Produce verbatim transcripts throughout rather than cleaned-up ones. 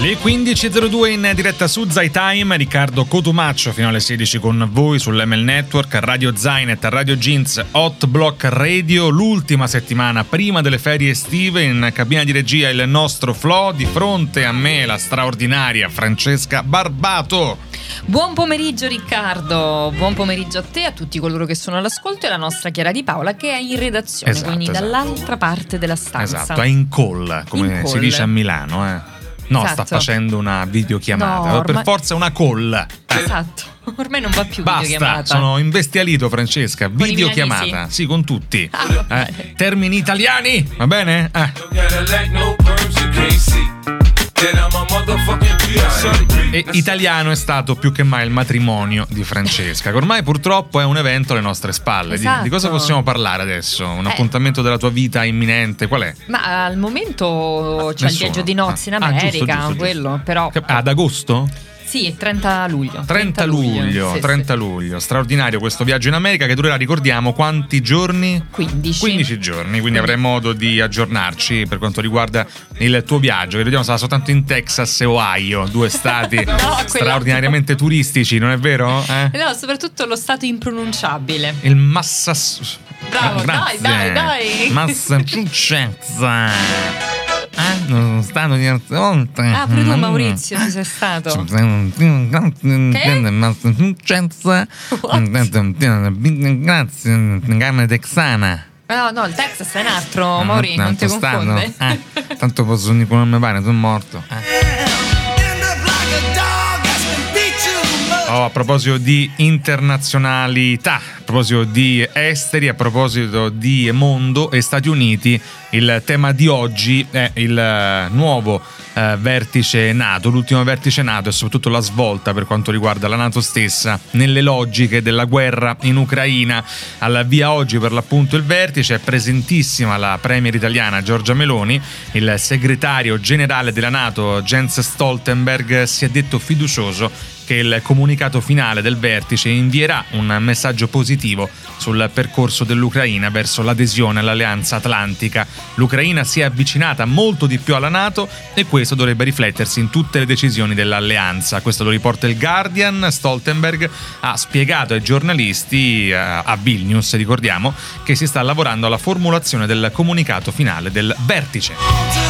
Le quindici e zero due in diretta su Zai Time, Riccardo Cotumaccio fino alle sedici con voi sull'M L Network, Radio Zainet, Radio Jeans, Hot Block Radio. L'ultima settimana prima delle ferie estive, in cabina di regia il nostro Flo, di fronte a me la straordinaria Francesca Barbato. Buon pomeriggio Riccardo, buon pomeriggio a te, a tutti coloro che sono all'ascolto, e la nostra Chiara Di Paola che è in redazione, esatto, quindi esatto. dall'altra parte della stanza. Esatto, è in call, come in si call. dice a Milano, eh. No, esatto. sta facendo una videochiamata, No, ormai... per forza una call. Esatto, ormai non va più Basta, videochiamata. sono imbestialito, Francesca, Con videochiamata, sì, con tutti. Ah, eh, termini italiani, va bene? Eh. E italiano è stato più che mai il matrimonio di Francesca, che ormai purtroppo è un evento alle nostre spalle. Esatto. Di, di cosa possiamo parlare adesso? Un Eh. appuntamento della tua vita imminente? Qual è? Ma al momento c'è Nessuno. il viaggio di nozze in Ah, America, giusto, giusto, giusto. quello, però Che- Ad agosto? sì, è trenta luglio. trenta luglio, sì, trenta sì. luglio. Straordinario questo viaggio in America che durerà, ricordiamo, quanti giorni? quindici. quindici giorni, quindi avremo modo di aggiornarci per quanto riguarda il tuo viaggio, che vediamo sarà soltanto in Texas e Ohio, due stati No, straordinariamente turistici, non è vero? Eh? No, soprattutto lo stato impronunciabile. Il Massachusetts. Bravo, dai, dai, dai. Massachusetts. Ah, non stanno di altre volte. Ah, pure tu Maurizio ci sei stato. Grazie, carne texana. No, no, il Texas è un altro, Mauri, non ti Tanto stanno. confonde. Eh, tanto posso dire quello che mi pare, sono morto. Eh. Oh, a proposito di internazionalità, a proposito di esteri, a proposito di mondo e Stati Uniti, il tema di oggi è il nuovo eh, vertice NATO, l'ultimo vertice NATO, e soprattutto la svolta per quanto riguarda la NATO stessa nelle logiche della guerra in Ucraina. Al via oggi per l'appunto il vertice, è presentissima la premier italiana Giorgia Meloni, il segretario generale della NATO Jens Stoltenberg si è detto fiducioso che il comunicato finale del vertice invierà un messaggio positivo sul percorso dell'Ucraina verso l'adesione all'Alleanza Atlantica. L'Ucraina si è avvicinata molto di più alla NATO e questo dovrebbe riflettersi in tutte le decisioni dell'alleanza. Questo lo riporta il Guardian. Stoltenberg ha spiegato ai giornalisti a Vilnius, ricordiamo, che si sta lavorando alla formulazione del comunicato finale del vertice.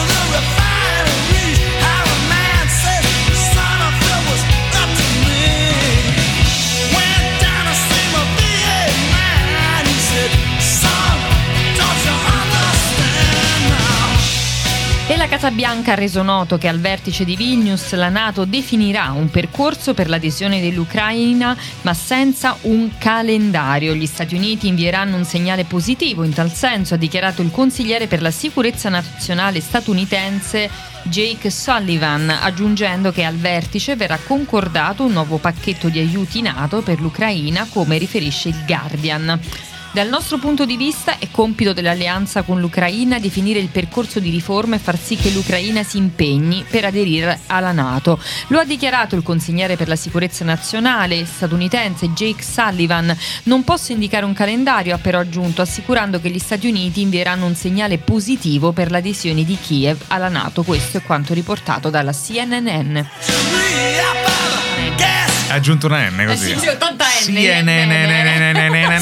E la Casa Bianca ha reso noto che al vertice di Vilnius la NATO definirà un percorso per l'adesione dell'Ucraina, ma senza un calendario. Gli Stati Uniti invieranno un segnale positivo in tal senso, ha dichiarato il consigliere per la sicurezza nazionale statunitense Jake Sullivan, aggiungendo che al vertice verrà concordato un nuovo pacchetto di aiuti NATO per l'Ucraina, come riferisce il Guardian. Dal nostro punto di vista è compito dell'alleanza con l'Ucraina definire il percorso di riforma e far sì che l'Ucraina si impegni per aderire alla NATO. Lo ha dichiarato il consigliere per la sicurezza nazionale statunitense Jake Sullivan. Non posso indicare un calendario, ha però aggiunto, assicurando che gli Stati Uniti invieranno un segnale positivo per l'adesione di Kiev alla NATO. Questo è quanto riportato dalla C N N. Ha aggiunto una N così. Eh sì, ottanta N. C N N.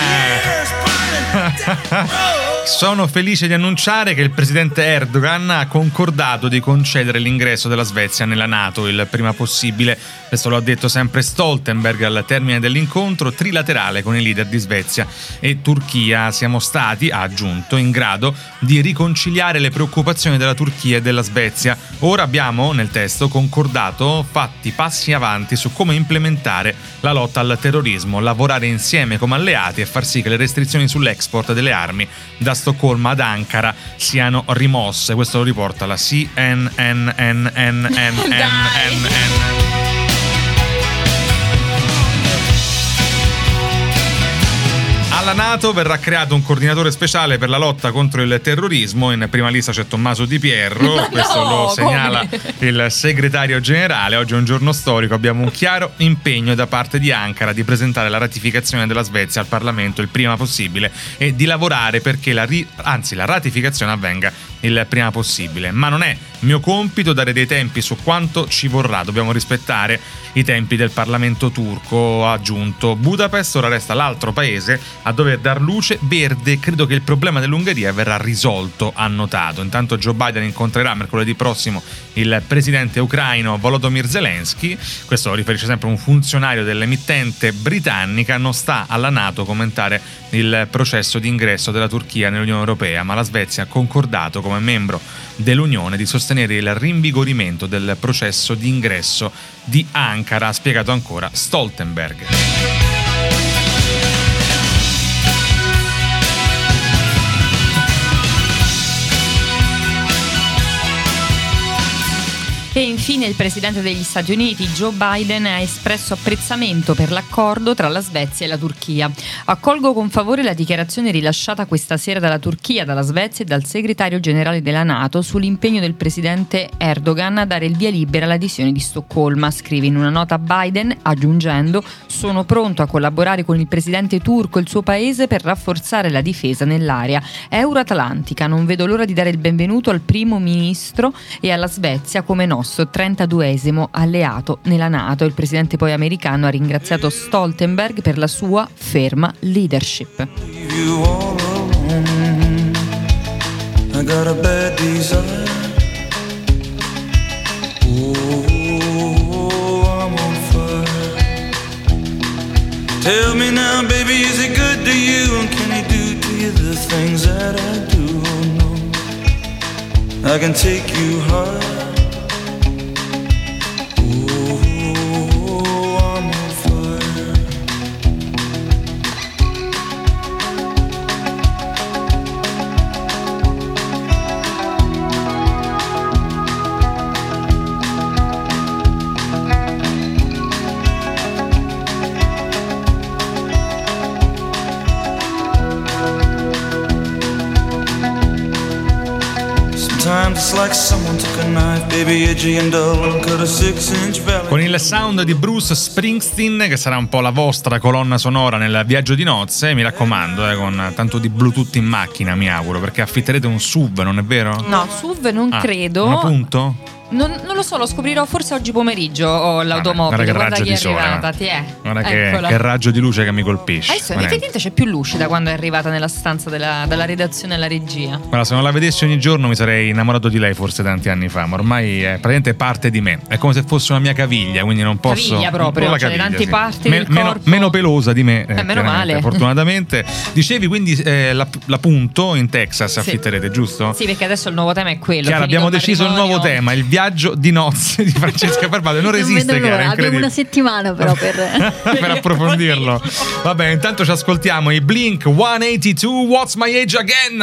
Sono felice di annunciare che il presidente Erdogan ha concordato di concedere l'ingresso della Svezia nella NATO il prima possibile. Questo lo ha detto sempre Stoltenberg al termine dell'incontro trilaterale con i leader di Svezia e Turchia. Siamo stati, ha aggiunto, in grado di riconciliare le preoccupazioni della Turchia e della Svezia. Ora abbiamo nel testo concordato fatti passi avanti su come implementare la lotta al terrorismo, lavorare insieme come alleati e far sì che le restrizioni sull'export delle armi da Stoccolma ad Ankara siano rimosse. Questo lo riporta la C N N N N N N. Alla NATO verrà creato un coordinatore speciale per la lotta contro il terrorismo. In prima lista c'è Tommaso Di Pierro, no, questo lo segnala come? il segretario generale. Oggi è un giorno storico, abbiamo un chiaro impegno da parte di Ankara di presentare la ratificazione della Svezia al Parlamento il prima possibile e di lavorare perché la, ri- anzi, la ratificazione avvenga il prima possibile. Ma non è mio compito dare dei tempi su quanto ci vorrà, dobbiamo rispettare i tempi del Parlamento turco, ha aggiunto. Budapest ora resta l'altro paese a dover dar luce verde. Credo che il problema dell'Ungheria verrà risolto, ha notato. Intanto Joe Biden incontrerà mercoledì prossimo il presidente ucraino Volodymyr Zelensky. Questo lo riferisce sempre un funzionario dell'emittente britannica. Non sta alla NATO commentare il processo di ingresso della Turchia nell'Unione Europea, ma la Svezia ha concordato come membro dell'Unione di sostenere il rinvigorimento del processo di ingresso di Ankara, ha spiegato ancora Stoltenberg. E infine il presidente degli Stati Uniti, Joe Biden, ha espresso apprezzamento per l'accordo tra la Svezia e la Turchia. Accolgo con favore la dichiarazione rilasciata questa sera dalla Turchia, dalla Svezia e dal segretario generale della NATO sull'impegno del presidente Erdogan a dare il via libera all'adesione di Stoccolma. Scrive in una nota Biden, aggiungendo: sono pronto a collaborare con il presidente turco e il suo paese per rafforzare la difesa nell'area euroatlantica. Non vedo l'ora di dare il benvenuto al primo ministro e alla Svezia come nostro trentaduesimo alleato nella NATO. Il presidente poi americano ha ringraziato Stoltenberg per la sua ferma leadership. Tell me now, baby, is it good to you? And can he do to you the things that I do? No, I can take you high. Con il sound di Bruce Springsteen, che sarà un po' la vostra colonna sonora nel viaggio di nozze, mi raccomando, eh, con tanto di Bluetooth in macchina, mi auguro, perché affitterete un S U V, non è vero? No, S U V non ah, credo. Un punto? Non, non lo so, lo scoprirò forse oggi pomeriggio. Ho l'automobile, guarda, guarda che raggio guarda di è arrivata, sole, ti è. Guarda che, che raggio di luce che mi colpisce. Adesso effettivamente c'è più luce da quando è arrivata nella stanza della, della redazione e la regia. Guarda, se non la vedessi ogni giorno mi sarei innamorato di lei forse tanti anni fa, ma ormai è praticamente parte di me. È come se fosse una mia caviglia, quindi non posso. Caviglia proprio, la cioè caviglia, tante sì. parti Me, del meno, corpo. meno pelosa di me, eh, meno male. Fortunatamente. Dicevi quindi eh, la, la punto in Texas sì. affitterete, giusto? Sì, perché adesso il nuovo tema è quello. Chiaro, abbiamo deciso matrimonio. il nuovo tema, il viaggio di nozze di Francesca Barbado. Non resiste, non cara, abbiamo una settimana però per, per approfondirlo. Vabbè, intanto ci ascoltiamo i Blink centottantadue, What's My Age Again?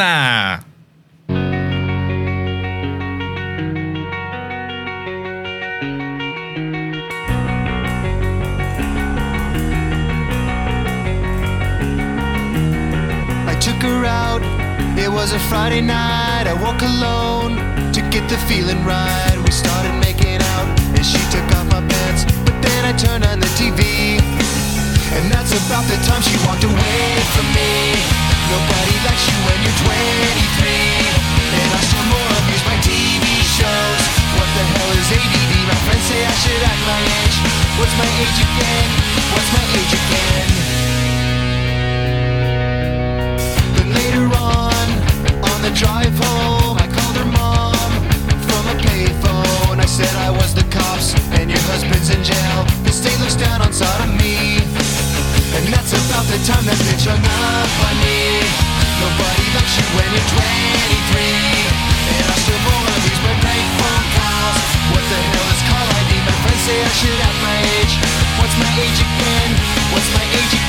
I took her out, it was a Friday night. I woke alone to get the feeling right. We started making out and she took off my pants, but then I turned on the T V, and that's about the time she walked away from me. Nobody likes you when you're twenty-three, and I still more abuse my T V shows. What the hell is A D D? My friends say I should act my age. What's my age again? What's my age again? But later on, on the drive home, I called her mom from a payphone. I said I was the cops and your husband's in jail. The state looks down on sodomy, and that's about the time that bitch hung up on me. Nobody likes you when you're twenty-three, and I still wanna use my prank phone calls. What the hell is call I D? My friends say I should have my age. What's my age again? What's my age again?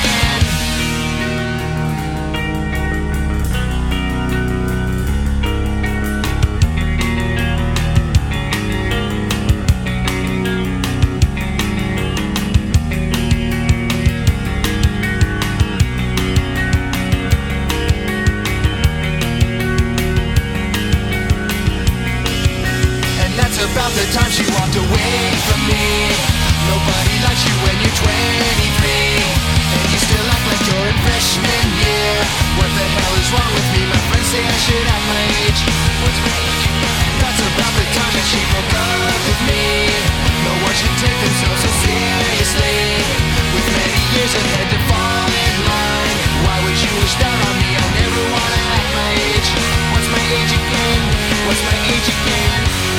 about the time she walked away from me. Nobody likes you when you're twenty-three, and you still act like you're in freshman year. What the hell is wrong with me? My friends say I should act my age. What's my age? That's about the time that she broke up with me. No one should take themselves so seriously, with many years ahead to fall in line. Why would you wish down on me? I never wanna act my age. What's my age again? What's my age again?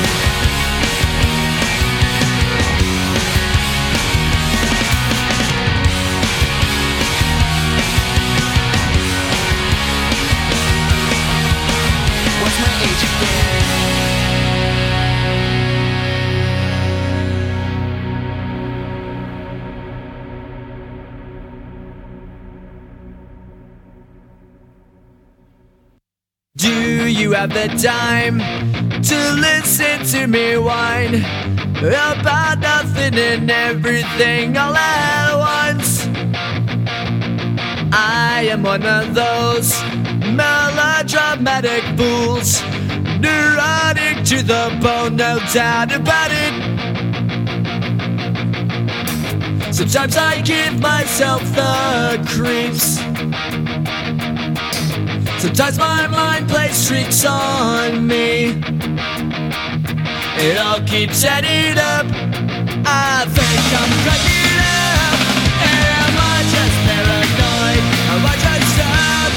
What's my age again? Do you have the time to listen to me whine about nothing and everything all at once? I am one of those melodramatic fools, neurotic to the bone, no doubt about it. Sometimes I give myself the creeps. Sometimes my mind plays tricks on me. It all keeps adding up. I think I'm cracking up. Am I just paranoid? Am I just up?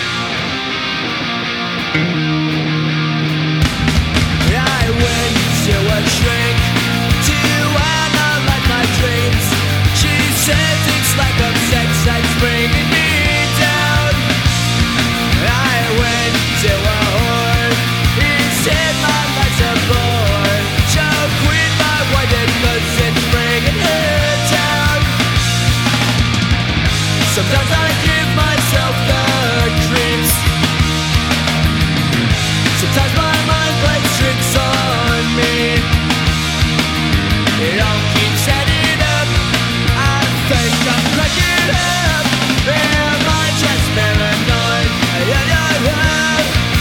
I went to a shrink to analyze my dreams. She says it's like a sex that's bringing me down. I went to a whore. He said my life's a bore. So quit my wife because it's bringing her down. Sometimes I give myself the creeps. Sometimes my mind plays tricks on me. It all keeps adding up. I think I'm cracking up. Am I just paranoid? Yeah, yeah, yeah.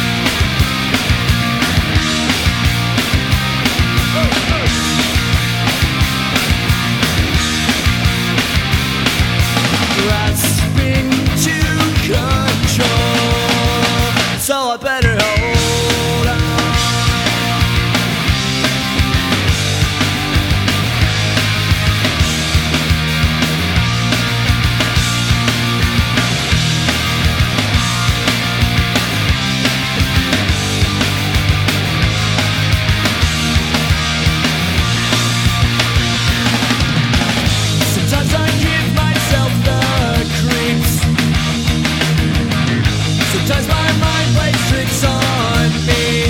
Grasping to control, so I better hold on. Sometimes I give myself the creeps. Sometimes my mind plays tricks on me.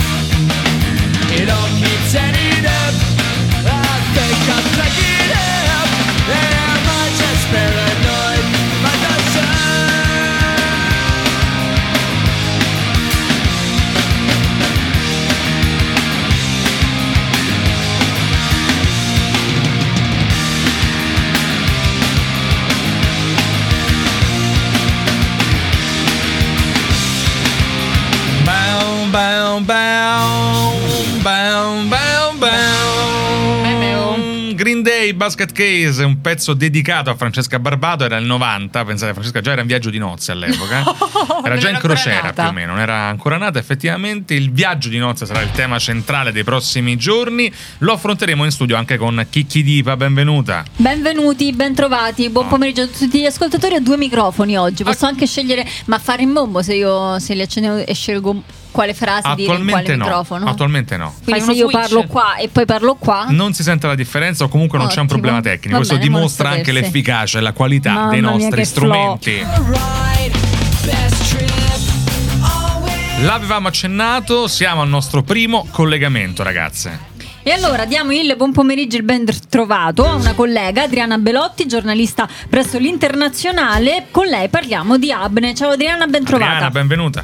It all keeps adding up. I think I'm cracking up. Am I just paranoid? Am I just up? Bow, bow, bow, bow, bow, bow. Green Day, Basket Case, un pezzo dedicato a Francesca Barbato. Era il novanta, pensate, Francesca già era in viaggio di nozze all'epoca. Era già in crociera più o meno, non era ancora nata effettivamente. Il viaggio di nozze sarà il tema centrale dei prossimi giorni. Lo affronteremo in studio anche con Chicchi Dipa, benvenuta. Benvenuti, bentrovati, buon pomeriggio a tutti gli ascoltatori. Ho due microfoni oggi, posso anche scegliere, ma fare in bombo se io se li accendo e scelgo quale frase dire in quale no. microfono? Attualmente no. Quindi Fai se io uno parlo switch. qua e poi parlo qua Non si sente la differenza o comunque non c'è un Ottimo. problema tecnico. Va Questo bene, buono dimostra anche sapersi. l'efficacia e la qualità Mamma dei mia, nostri che strumenti. L'avevamo accennato, siamo al nostro primo collegamento, ragazze. E allora diamo il buon pomeriggio, il ben trovato a una collega, Adriana Belotti, giornalista presso l'Internazionale. Con lei parliamo di Abne. Ciao Adriana, ben trovata. Adriana, benvenuta.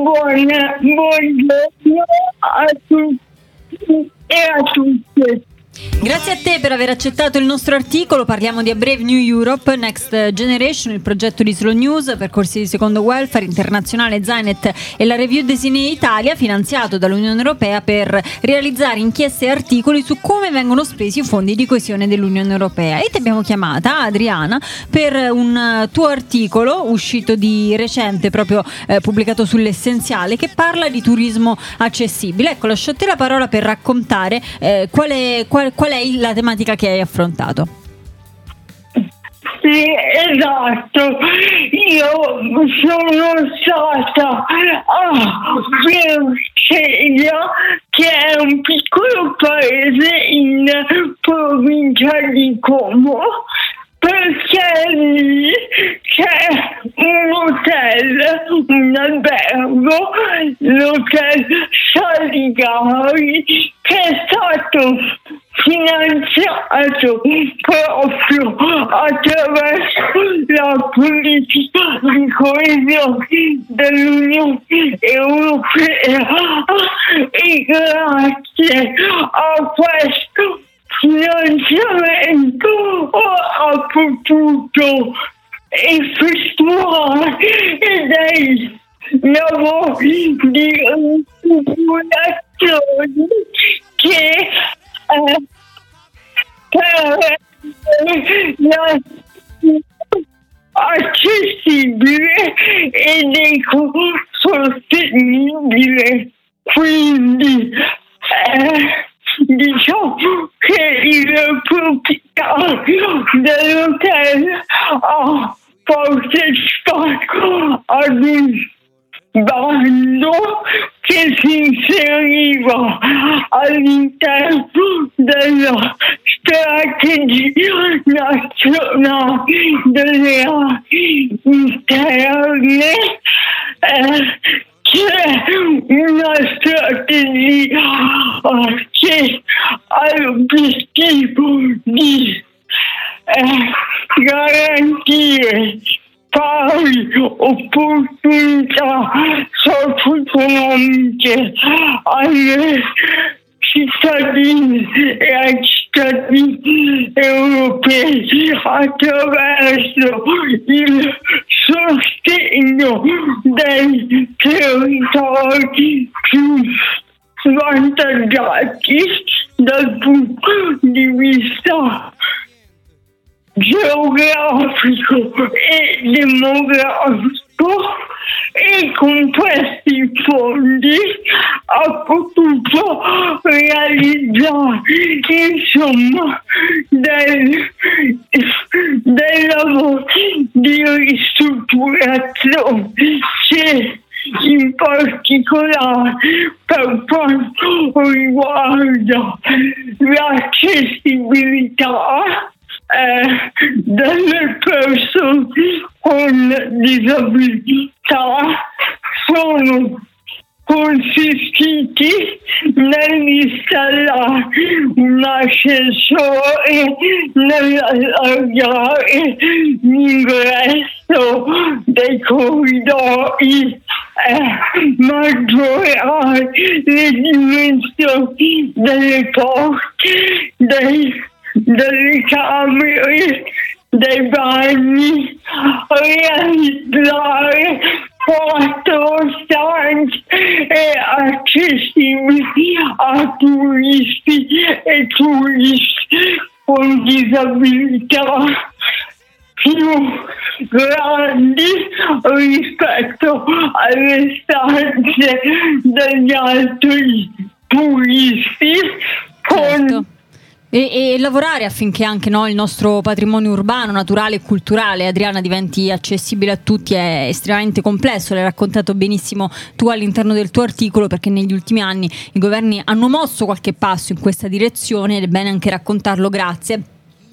Buona, buongiorno a tutti e a tutte. Grazie a te per aver accettato il nostro articolo. Parliamo di A Brave New Europe, Next Generation, il progetto di Slow News, percorsi di secondo welfare, internazionale, Zainet e la Review Designé Italia, finanziato dall'Unione Europea per realizzare inchieste e articoli su come vengono spesi i fondi di coesione dell'Unione Europea. E ti abbiamo chiamata, Adriana, per un tuo articolo uscito di recente, proprio eh, pubblicato sull'Essenziale, che parla di turismo accessibile. Ecco, lascio a te la parola per raccontare eh, qual è, qual, qual è la tematica che hai affrontato. Sì, esatto. Io sono stata a Vercelli, che è un piccolo paese in provincia di Como, perché lì c'è un hotel, un albergo, l'hotel Saligari, che è stato finanziato proprio attraverso la politica di coesione dell'Unione Europea, e grazie a questo finanziamento ha potuto effettuare dei lavori di ristrutturazione che eh, per la accessibile ed ecosostenibile. Quindi eh, diciamo che il proprietario dell'hotel ha partecipato ad un bando che si inseriva all'interno della strategia nazionale delle aree interne, eh, c'è una strategia che ha l'obiettivo di eh, garantire pari opportunità socio-economiche alle cittadini e ai cittadini europei attraverso il sostegno dei territori più svantaggiati dal punto di vista geografico e demografico, e con questi fondi ha potuto realizzare insomma del, del lavoro di ristrutturazione che in particolare per quanto riguarda l'accessibilità Eh, delle persone con disabilità sono consistiti nell'installare un ascensore, nell'allargare l'ingresso dei corridoi, eh, maggiorare le dimensioni delle porte, dei delle camere, dei bagni, realizzare quattro stanze accessibili a turisti e turisti con disabilità più grandi rispetto alle stanze degli altri turisti con certo. E, e lavorare affinché anche no, il nostro patrimonio urbano, naturale e culturale, Adriana, diventi accessibile a tutti è estremamente complesso. L'hai raccontato benissimo tu all'interno del tuo articolo, perché negli ultimi anni i governi hanno mosso qualche passo in questa direzione ed è bene anche raccontarlo. Grazie.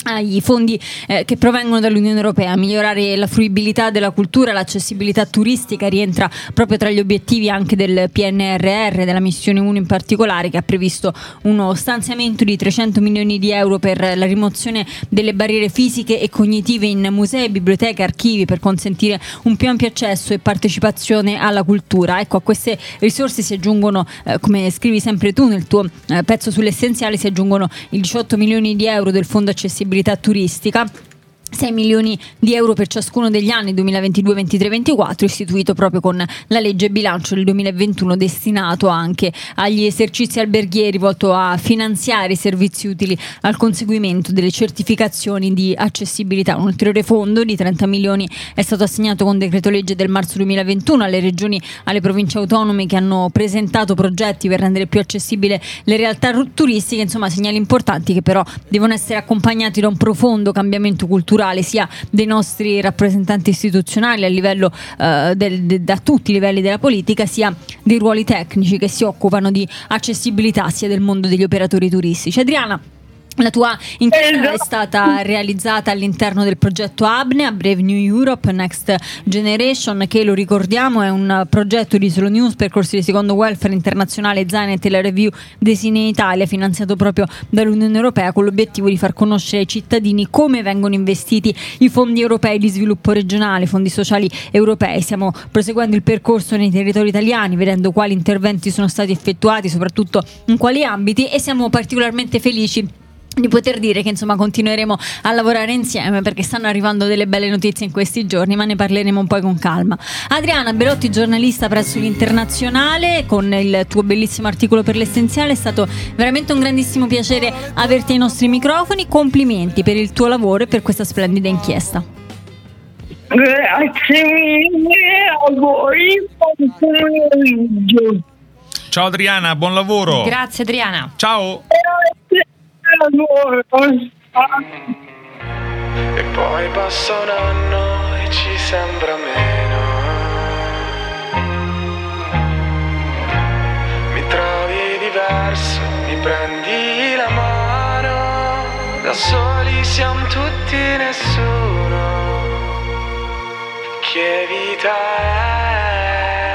ai fondi eh, che provengono dall'Unione Europea. Migliorare la fruibilità della cultura, l'accessibilità turistica rientra proprio tra gli obiettivi anche del P N R R, della missione uno in particolare, che ha previsto uno stanziamento di trecento milioni di euro per la rimozione delle barriere fisiche e cognitive in musei, biblioteche, archivi, per consentire un più ampio accesso e partecipazione alla cultura. Ecco, a queste risorse si aggiungono, eh, come scrivi sempre tu nel tuo eh, pezzo sull'essenziale, si aggiungono i diciotto milioni di euro del fondo accessibilità turistica, sei milioni di euro per ciascuno degli anni duemilaventidue, ventitré, ventiquattro, istituito proprio con la legge bilancio del duemilaventuno, destinato anche agli esercizi alberghieri, volto a finanziare i servizi utili al conseguimento delle certificazioni di accessibilità. Un ulteriore fondo di trenta milioni è stato assegnato con decreto legge del marzo duemilaventuno alle regioni, alle province autonome che hanno presentato progetti per rendere più accessibile le realtà turistiche. Insomma, segnali importanti che però devono essere accompagnati da un profondo cambiamento culturale, sia dei nostri rappresentanti istituzionali a livello eh, del, de, da tutti i livelli della politica, sia dei ruoli tecnici che si occupano di accessibilità, sia del mondo degli operatori turistici. Adriana, la tua inchiesta è stata realizzata all'interno del progetto A B N E, A Brave New Europe Next Generation, che, lo ricordiamo, è un progetto di Slow News, percorsi di secondo welfare internazionale, Zainet e la Review Design Italia, finanziato proprio dall'Unione Europea, con l'obiettivo di far conoscere ai cittadini come vengono investiti i fondi europei di sviluppo regionale, fondi sociali europei. Stiamo proseguendo il percorso nei territori italiani, vedendo quali interventi sono stati effettuati, soprattutto in quali ambiti, e siamo particolarmente felici di poter dire che insomma continueremo a lavorare insieme, perché stanno arrivando delle belle notizie in questi giorni, ma ne parleremo un po' con calma. Adriana Belotti, giornalista presso l'Internazionale, con il tuo bellissimo articolo per l'Essenziale. È stato veramente un grandissimo piacere averti ai nostri microfoni. Complimenti per il tuo lavoro e per questa splendida inchiesta. Grazie mille a voi, buon pomeriggio. Ciao Adriana, buon lavoro. Grazie Adriana. Ciao. E poi passa un anno e ci sembra meno. Mi trovi diverso, mi prendi la mano. Da soli siamo tutti, nessuno. Che vita è?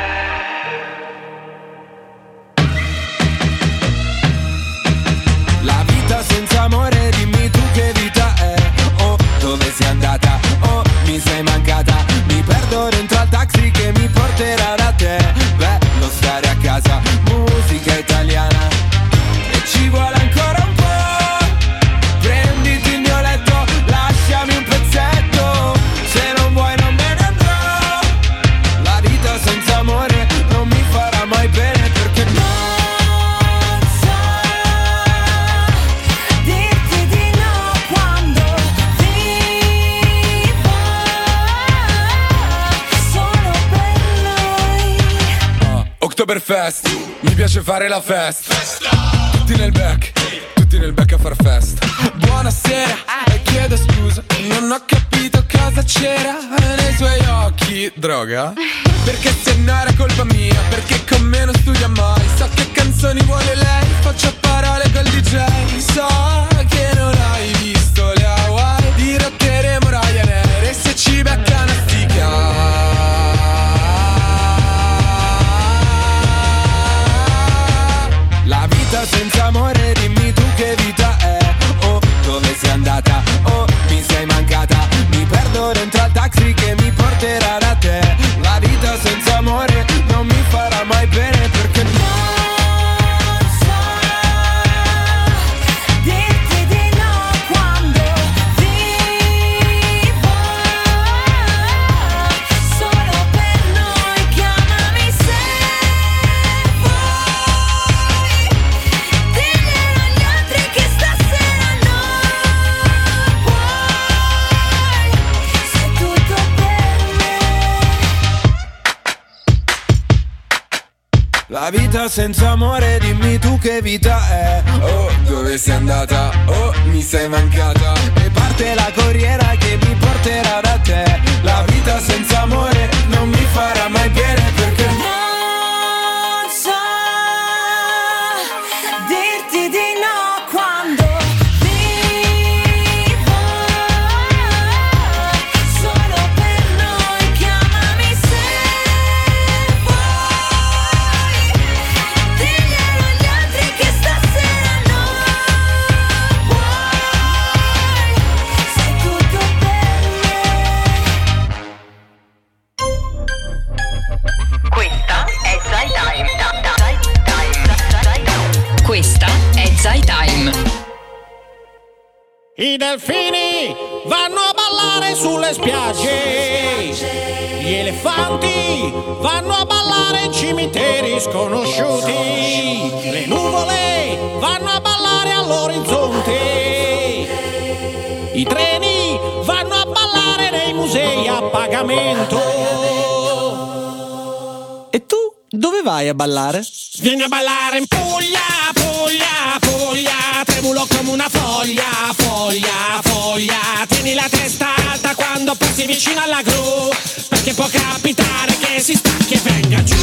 La vita senza amore, dimmi tu che vita è. Oh, dove sei andata? Oh, mi sei mancata. Mi perdo dentro al taxi che mi porterà da te. Bello stare a casa, musica italiana. E ci vuole ancora un po'. Prenditi il mio letto, lasciami un pezzetto. Se non vuoi non me ne andrò. La vita senza amore non mi farà mai bene, perché no. Oktoberfest, mi piace fare la festa. Tutti nel back, tutti nel back a far festa. Buonasera, e chiedo scusa, non ho capito cosa c'era nei suoi occhi. Droga? Perché se no era colpa mia, perché con me non studia mai. So che canzoni vuole lei, faccio parole col D J. So che non hai visto le Hawaii, dirotteremo Ryanair e se ci becca una stica. La vita senza amore, dimmi tu che vita è. Oh, dove sei andata? Oh, mi sei mancata. Mi perdo dentro al taxi che mi porterà da te. La vita senza amore non mi farà mai bene, perché no. La vita senza amore, dimmi tu che vita è. Oh, dove sei andata? Oh, mi sei mancata. E parte la corriera che mi porterà da te. La vita senza amore non mi farà mai bene, perché non so dirti di no quando vivo I delfini vanno a ballare sulle spiagge, gli elefanti vanno a ballare in cimiteri sconosciuti, le nuvole vanno a ballare all'orizzonte, i treni vanno a ballare nei musei a pagamento. E tu dove vai a ballare? Vieni a ballare in Puglia, Puglia, Puglia, tremulo come una foglia, foglia, foglia. Tieni la testa alta quando passi vicino alla gru, perché può capitare che si stacchi e venga giù.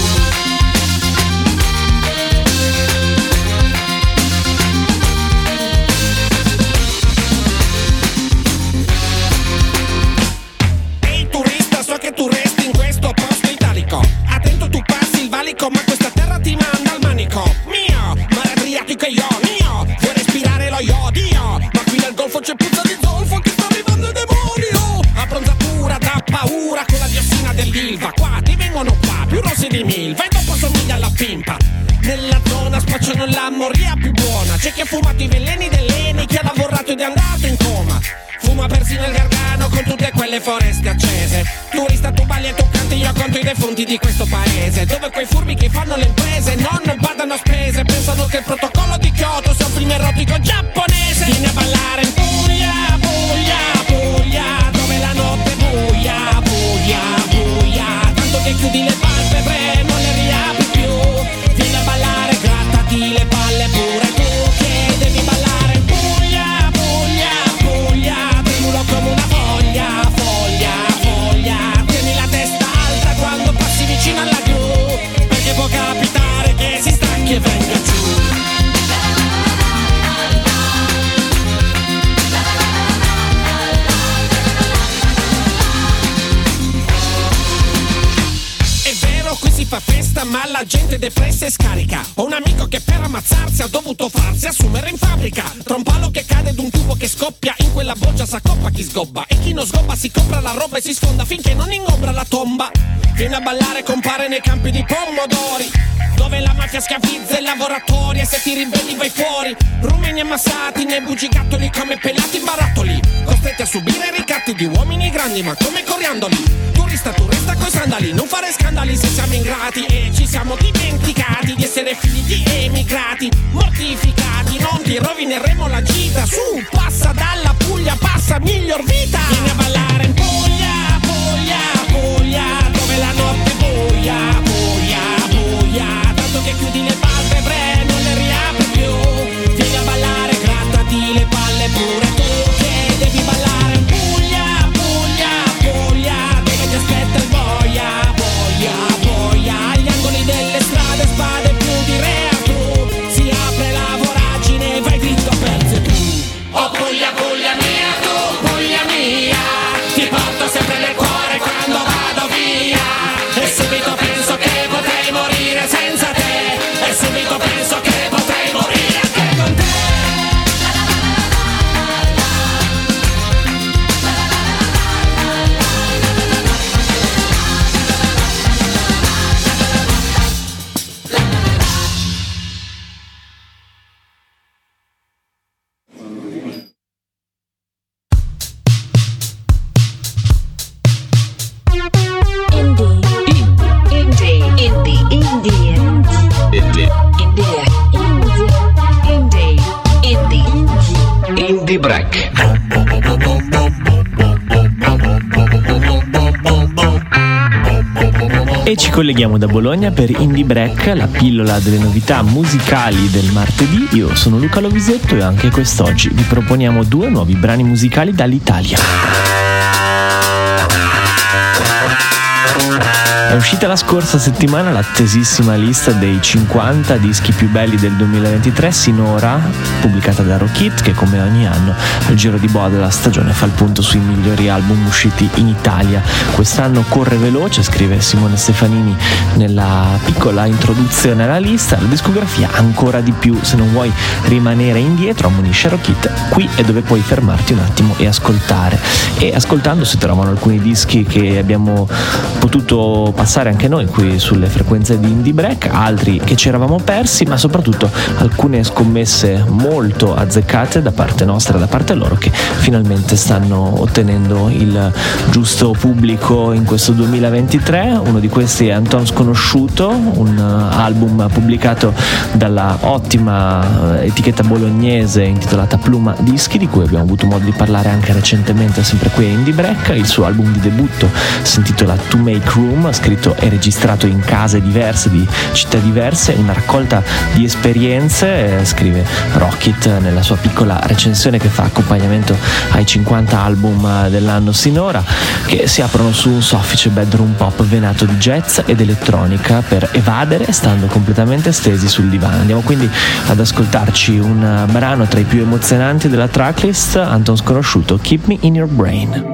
Ehi turista, so che tu resti in questo posto italico. Attento, tu passi il valico, ma questa terra ti manda al manico. Mio, mare Adriatico e io, mio, vuoi respirare lo iodio? Ma qui nel golfo c'è puzza di zolfo che sta arrivando il demonio. Abbronzatura da paura con la diossina dell'Ilva. Qua ti vengono qua, più rossi di milva, e dopo somiglia alla pimpa. Nella zona spacciano la moria più buona. C'è chi ha fumato i veleni dell'Eni, chi ha lavorato ed è andato in coma. Fuma persino il Gargano con tutte quelle foreste accese. Turista, tu balli e tu canti, io conto i defunti di questo paese, dove quei furbi che fanno le imprese non badano a spese, pensano che il protocollo di Kyoto sia un film erotico giapponese. Vieni a ballare in Puglia, Puglia, Puglia, dove la notte è buia, buia, buia, tanto che chiudi le palpebre, non le riapri più. Vieni a ballare, grattati le palle pure tu, che devi ballare in Puglia, Puglia, Puglia, tremulo come una foglia, foglia, foglia. Tieni la testa alta quando passi vicino alla gru, perché può capitare che si stacchi e venga giù. Qui si fa festa ma la gente depressa e scarica. Ho un amico che per ammazzarsi ha dovuto farsi assumere in fabbrica. Tra un palo che cade ed un tubo che scoppia, in quella boccia s'accoppa chi sgobba, e chi non sgobba si compra la roba e si sfonda finché non ingombra la tomba. Viene a ballare, compare nei campi di pomodori, dove la mafia schiavizza i lavoratori, e se ti ribelli vai fuori. Rumeni ammassati nei bugigattoli come pelati barattoli, costretti a subire ricatti di uomini grandi ma come coriandoli. Turista, tu resta coi sandali, non fare scandali se siamo ingrati, e ci siamo dimenticati di essere figli di emigrati. Mortificati, non ti rovineremo la gita. Su, passa dalla Puglia, passa miglior vita. Vieni a ballare in Puglia, Puglia, Puglia, dove la notte è buia, buia, buia, tanto che chiudi le palpebre, non le riapri più. Vieni a ballare, grattati le palle pure tu, che devi ballare in Puglia, Puglia, Puglia, dove ti aspetta il boia, boia, boia, agli angoli delle strade spade più di reatù, si apre la voragine, vai dritto a pezzi tu. Oh Puglia, Puglia mia, tu Puglia mia, ti porto sempre nel cuore quando vado via, e subito penso che potrei morire senza te, e subito penso che potrei morire anche con te. Indie Break. E ci colleghiamo da Bologna per Indie Break, la pillola delle novità musicali del martedì. Io sono Luca Lovisetto e anche quest'oggi vi proponiamo due nuovi brani musicali dall'Italia. È uscita la scorsa settimana l'attesissima lista dei cinquanta dischi più belli del duemilaventitré sinora, pubblicata da Rockit, che come ogni anno al giro di boa della stagione fa il punto sui migliori album usciti in Italia. Quest'anno corre veloce, scrive Simone Stefanini nella piccola introduzione alla lista, la discografia ancora di più. Se non vuoi rimanere indietro, ammonisce Rockit, qui è dove puoi fermarti un attimo e ascoltare. E ascoltando si trovano alcuni dischi che abbiamo potuto passare passare anche noi qui sulle frequenze di Indie Break, altri che ci eravamo persi, ma soprattutto alcune scommesse molto azzeccate da parte nostra e da parte loro, che finalmente stanno ottenendo il giusto pubblico in questo duemilaventitré. Uno di questi è Anton Sconosciuto, un album pubblicato dalla ottima etichetta bolognese intitolata Pluma Dischi, di cui abbiamo avuto modo di parlare anche recentemente sempre qui a Indie Break. Il suo album di debutto si intitola To Make Room, scritto e registrato in case diverse di città diverse, una raccolta di esperienze, eh, scrive Rockit nella sua piccola recensione che fa accompagnamento ai cinquanta album dell'anno sinora, che si aprono su un soffice bedroom pop venato di jazz ed elettronica per evadere stando completamente stesi sul divano. Andiamo quindi ad ascoltarci un brano tra i più emozionanti della tracklist, Anton Sconosciuto, Keep Me in Your Brain.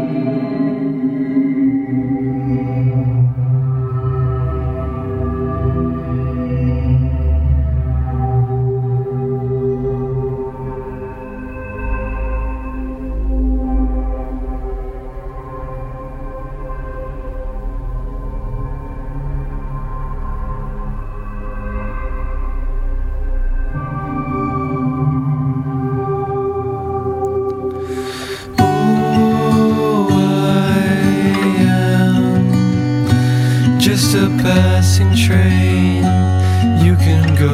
Just a passing train, you can go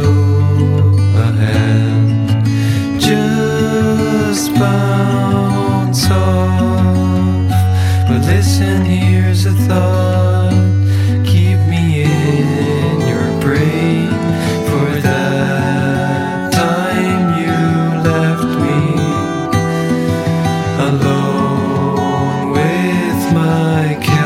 ahead. Just bounce off. But listen, here's a thought. Keep me in your brain for that time you left me alone with my cat.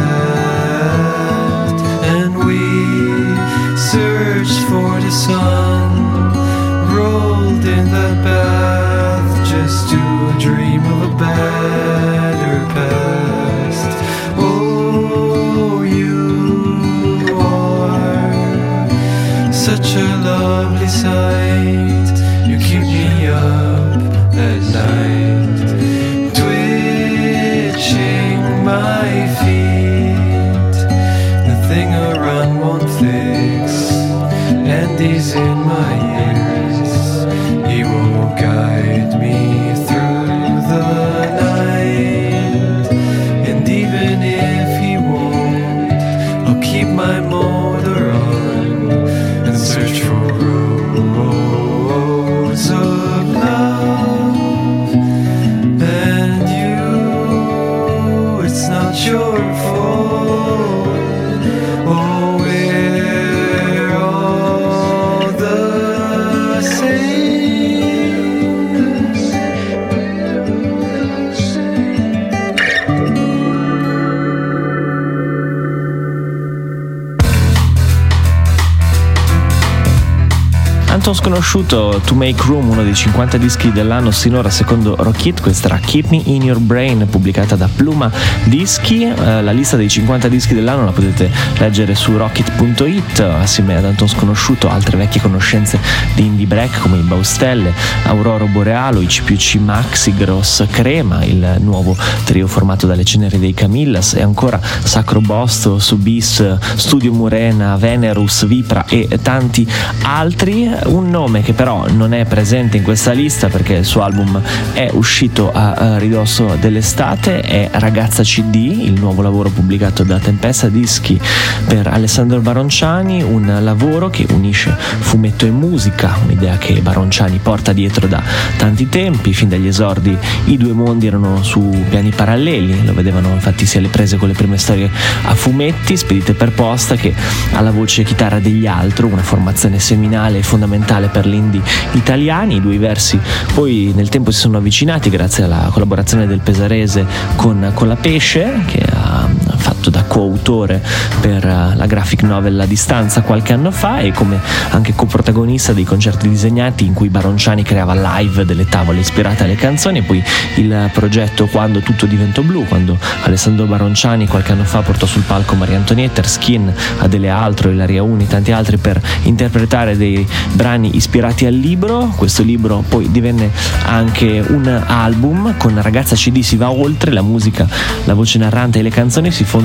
Searched for the sun, rolled in the bath just to dream of a better past. Oh, you are such a lovely sight. You keep me up at night, twitching my feet. The thing I run won't fix, and he's in my ears. He will guide me through the night, and even if he won't, I'll keep my motor on and search for roads of love. And you, it's not your fault. Oh, we're all the same. Anton Sconosciuto, To Make Room, uno dei cinquanta dischi dell'anno sinora secondo Rockit. Questa era Keep Me in Your Brain, pubblicata da Pluma Dischi. Eh, la lista dei cinquanta dischi dell'anno la potete leggere su rockit punto it, assieme ad Anton Sconosciuto altre vecchie conoscenze di Indie Break come i Baustelle, Aurora Borealo, i C P U C Maxi Gross Crema, il nuovo trio formato dalle ceneri dei Camillas, e ancora Sacro Bosto, Subis, Studio Murena, Venerus, Vipra e tanti altri. Un nome che però non è presente in questa lista perché il suo album è uscito a, a ridosso dell'estate è Ragazza C D, il nuovo lavoro pubblicato da Tempesta Dischi per Alessandro Baronciani, un lavoro che unisce fumetto e musica, un'idea che Baronciani porta dietro da tanti tempi. Fin dagli esordi i due mondi erano su piani paralleli, lo vedevano infatti sia le prese con le prime storie a fumetti spedite per posta che alla voce chitarra degli Altro, una formazione seminale e fondamentale per l'indie italiani. I due versi poi nel tempo si sono avvicinati grazie alla collaborazione del pesarese con, con la Pesce, che ha fatto da coautore per la graphic novel La Distanza qualche anno fa, e come anche coprotagonista dei concerti disegnati in cui Baronciani creava live delle tavole ispirate alle canzoni. E poi il progetto Quando tutto diventò blu, quando Alessandro Baronciani qualche anno fa portò sul palco Maria Antonietta, Skin, Adele Altro, Ilaria Uni e tanti altri per interpretare dei brani ispirati al libro. Questo libro poi divenne anche un album. Con Ragazza C D si va oltre, la musica, la voce narrante e le canzoni si fondono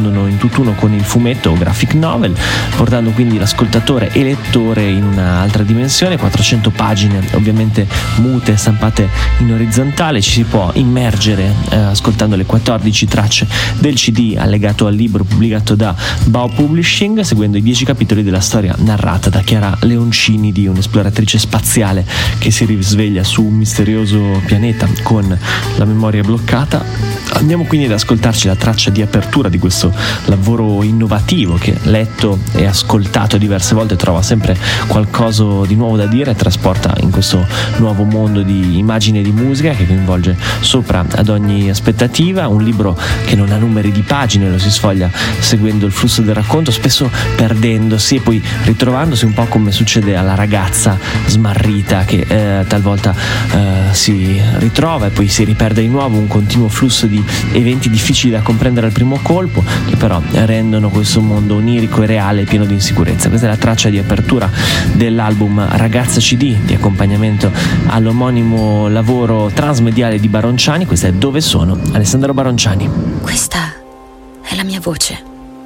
fondono in tutt'uno con il fumetto o graphic novel, portando quindi l'ascoltatore e lettore in un'altra dimensione. Quattrocento pagine ovviamente mute, stampate in orizzontale, ci si può immergere eh, ascoltando le quattordici tracce del C D allegato al libro pubblicato da Bao Publishing, seguendo i dieci capitoli della storia narrata da Chiara Leoncini, di un'esploratrice spaziale che si risveglia su un misterioso pianeta con la memoria bloccata. Andiamo quindi ad ascoltarci la traccia di apertura di questo lavoro innovativo che, letto e ascoltato diverse volte, trova sempre qualcosa di nuovo da dire e trasporta in questo nuovo mondo di immagine e di musica che coinvolge sopra ad ogni aspettativa. Un libro che non ha numeri di pagine, lo si sfoglia seguendo il flusso del racconto, spesso perdendosi e poi ritrovandosi, un po' come succede alla ragazza smarrita che eh, talvolta eh, si ritrova e poi si riperde di nuovo, un continuo flusso di eventi difficili da comprendere al primo colpo, che però rendono questo mondo onirico e reale e pieno di insicurezza. Questa è la traccia di apertura dell'album Ragazza C D, di accompagnamento all'omonimo lavoro transmediale di Baronciani. Questa è Dove sono, Alessandro Baronciani. Questa è la mia voce.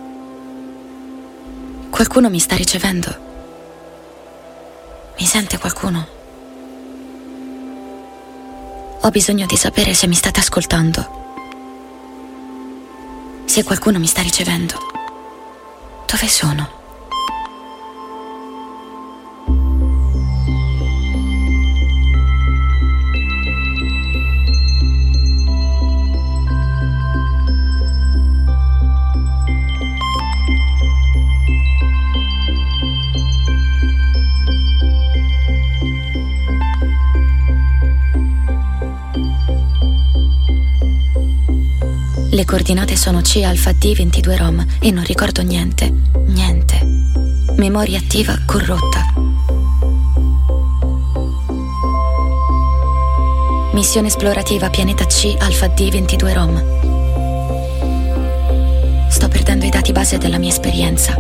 Qualcuno mi sta ricevendo. Mi sente qualcuno? Ho bisogno di sapere se mi state ascoltando. Se qualcuno mi sta ricevendo. Dove sono? Le coordinate sono C Alfa D ventidue Rom e non ricordo niente, niente. Memoria attiva corrotta. Missione esplorativa pianeta C Alfa D ventidue Rom. Sto perdendo i dati base della mia esperienza.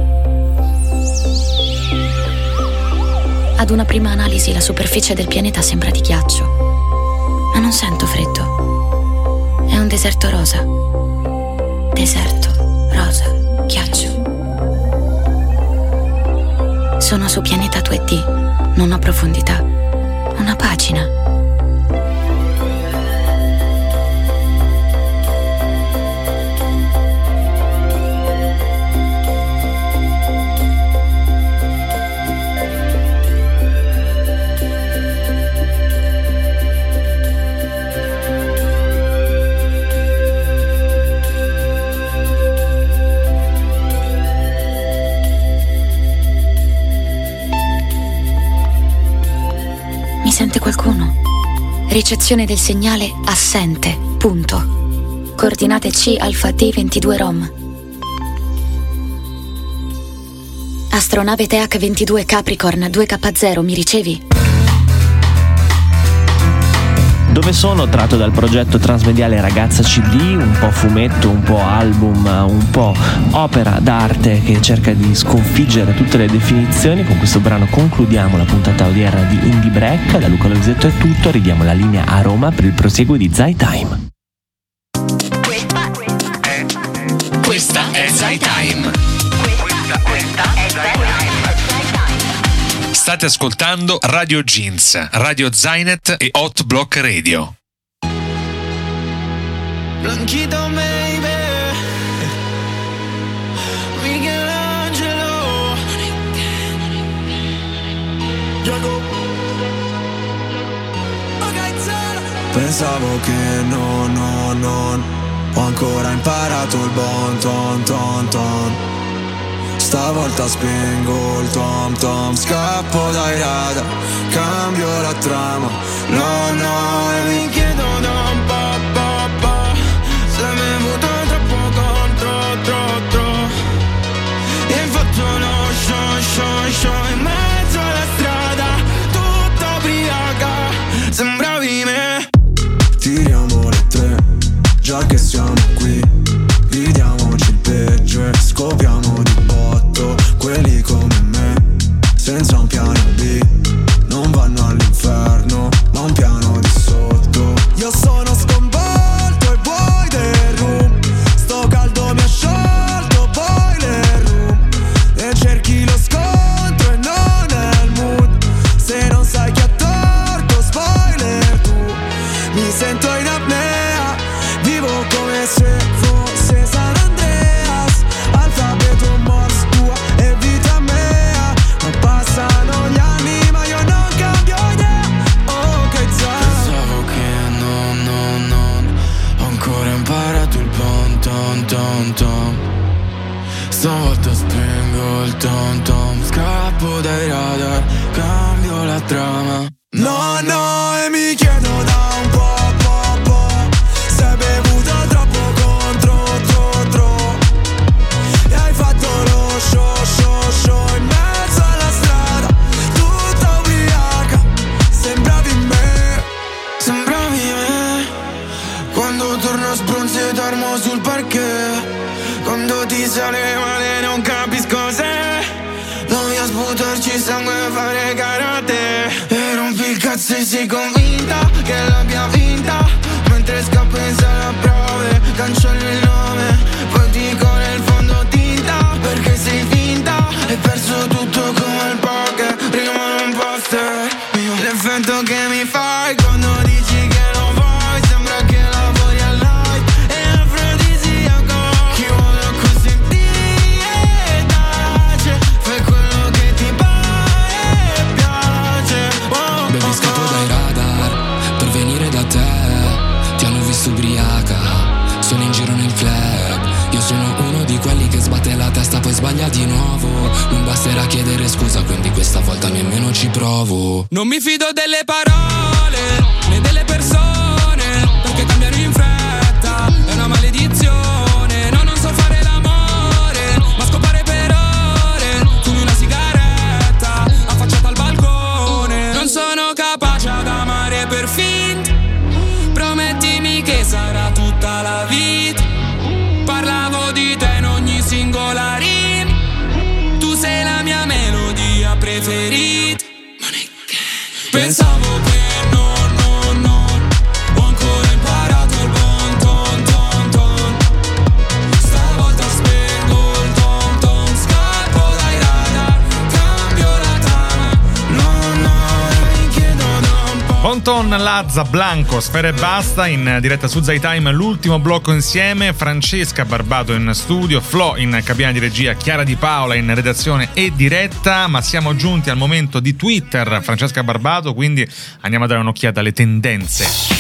Ad una prima analisi la superficie del pianeta sembra di ghiaccio, ma non sento freddo. È un deserto rosa. Deserto, rosa, ghiaccio. Sono su pianeta due D, non ho profondità. Una pagina. Sente qualcuno? Ricezione del segnale assente. Punto. Coordinate C Alfa D ventidue Rom. Astronave T H ventidue Capricorn due K zero, mi ricevi? Dove sono, tratto dal progetto transmediale Ragazza C D, un po' fumetto, un po' album, un po' opera d'arte che cerca di sconfiggere tutte le definizioni. Con questo brano concludiamo la puntata odierna di Indie Break. Da Luca Loisetto è tutto, ridiamo la linea a Roma per il prosieguo di Zai Time. Questa è Zai Time. Questa, questa è Zai Time. State ascoltando Radio Jeans, Radio Zainet e Hot Block Radio. Blanchito baby, Michelangelo, Giacomo. Pensavo che no, no, non ho ancora imparato il bon ton ton ton. Stavolta spengo il tom tom, scappo dai radar, cambio la trama. No, no, e mi chiedo da un po', po', po', se mi è venuto troppo contro, tro, tro. E faccio lo show, show, show in mezzo alla strada, tutta ubriaca, sembravi me. Tiriamo le tre, già che siamo qui, ridiamoci il peggio e scopriamo di botto. Quelli come me, senza un piano B, non vanno all'inferno, ma un piano di sotto. Io sono sconvolto e vuoi del room, sto caldo mi ascioglie. trama. No, no, e mi chiedo da un po', po', po', se hai bevuto troppo contro, tro, tro, e hai fatto lo show, show, show in mezzo alla strada, tutta ubriaca. Sembravi me, sembravi me, quando torno sbronzo e dormo sul parquet, quando ti sale male non capisco se voglio sputarci sangue e fare karate. E rompi il cazzo e sei convinta che l'abbia vinta, mentre scappo in sala prove, cancello il nome, poi dico nel fondo tinta, perché sei finta, hai perso tutto come il poker, rimane un poster mio. L'effetto che mi fai quando dici che non vuoi, sembra che lavori al light, è afrodisiaco, chi vuole così ti tace, fai quello che ti pare e piace. Oh, bevi scappo dai radar per venire da te, ti hanno visto ubriaca, sono in giro nel club, io sono uno di quelli che sbatte la testa poi sbaglia di nuovo, non basterà chiedere scusa quindi questa volta nemmeno ci provo. Non mi fido delle parole né delle persone, perché cambiano in fretta, è una maledizione. No, non so fare l'amore, ma scopare per ore, fumi una sigaretta affacciata al balcone. Non sono capace ad amare per finta, promettimi che sarà tutta la vita. Parlavo di te in ogni singola rima, tu sei la mia melodia preferita. Pensavo che no, no, no, ho ancora imparato il bon ton ton ton. Stavolta spengo il tom tom, scappo dai radar, cambio la trama. No, no, mi chiedo da un po'. Bonton, Lazza, Blanco, Sfera e Basta in diretta su Zai Time, l'ultimo blocco insieme. Francesca Barbato in studio, Flo in cabina di regia, Chiara Di Paola in redazione e diretta. Ma siamo giunti al momento di Twitter, Francesca Barbato, quindi andiamo a dare un'occhiata alle tendenze.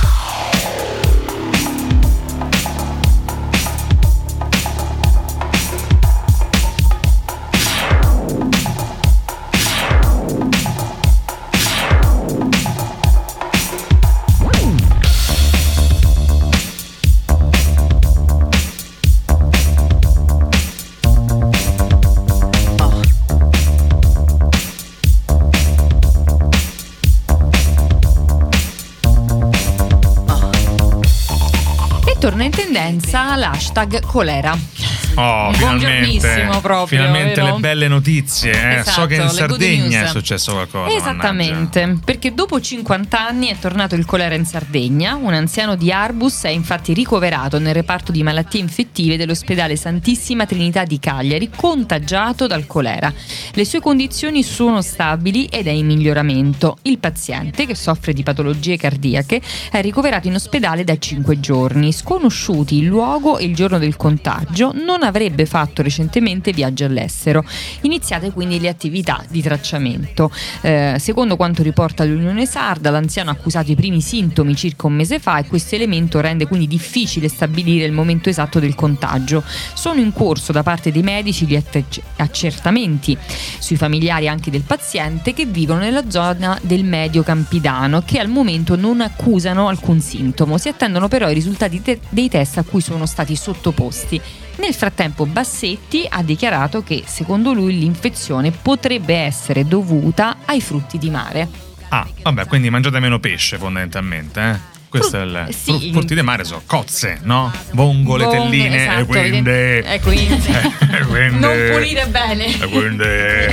Torna in tendenza l'hashtag colera. Oh, finalmente, proprio, finalmente vero? le belle notizie. Eh. Esatto, so che in le good Sardegna news. è successo qualcosa. Esattamente, mannaggia. perché dopo cinquanta anni è tornato il colera in Sardegna. Un anziano di Arbus è infatti ricoverato nel reparto di malattie infettive dell'ospedale Santissima Trinità di Cagliari, contagiato dal colera. Le sue condizioni sono stabili ed è in miglioramento. Il paziente, che soffre di patologie cardiache, è ricoverato in ospedale da cinque giorni. Sconosciuti il luogo e il giorno del contagio, non avrebbe fatto recentemente viaggi all'estero. Iniziate quindi le attività di tracciamento. Eh, secondo quanto riporta l'Unione Sarda, l'anziano ha accusato i primi sintomi circa un mese fa e questo elemento rende quindi difficile stabilire il momento esatto del contagio. Sono in corso da parte dei medici gli accertamenti sui familiari anche del paziente che vivono nella zona del Medio Campidano, che al momento non accusano alcun sintomo. Si attendono però i risultati te- dei test a cui sono stati sottoposti. Nel frattempo Bassetti ha dichiarato che secondo lui l'infezione potrebbe essere dovuta ai frutti di mare. Ah, vabbè, quindi mangiate meno pesce fondamentalmente, eh? Questo Fru- è il sì. fru- frutti di mare sono cozze, no? Vongole, Vongole, telline, esatto, e quindi, evidente- eh, quindi. e quindi Non pulire bene. E quindi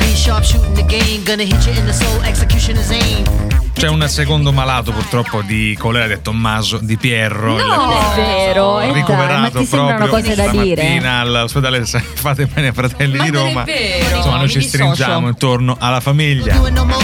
c'è un secondo malato purtroppo di colera di Tommaso Di Pierro, No, è vero, e dai, ricoverato ma ti sembrano proprio cose da dire? stamattina all'ospedale Fate Bene Fratelli Ma di non è Roma. vero, Insomma, noi mi ci dissocio. stringiamo intorno alla famiglia.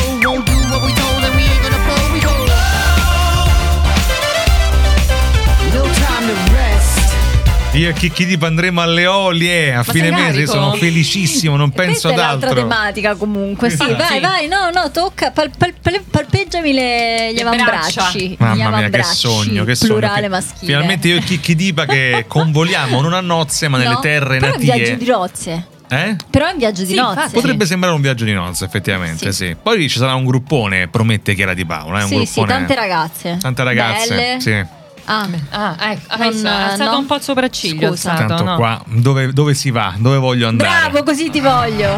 Io e Chicchi Dip andremo alle Olie a Ma fine sei mese, io carico? sono felicissimo, non penso Questa ad è l'altra altro. tematica comunque. Sì, Ah, vai, sì. vai, no, no, tocca, pal, pal, pal- palpeggiami le, gli Le avambracci. Mamma gli mia, che avambracci, sogno, che sogno. plurale Fi- maschile. Finalmente io e Chicchi Dipa che convoliamo non a nozze ma nelle No, terre però natie. viaggio di rozze. Eh? Però è un viaggio di Sì, nozze. infatti. Potrebbe sembrare un viaggio di nozze, effettivamente, sì. Poi ci sarà un gruppone, promette Chiara Di Paola, eh? un Sì, sì, gruppone, tante ragazze. tante ragazze, Belle. sì. Ah, Ah, ecco, Non- adesso ha alzato no. un po' il sopracciglio. Scusa. alzato, Tanto no? qua dove, dove si va? Dove voglio andare? bravo, così ti voglio.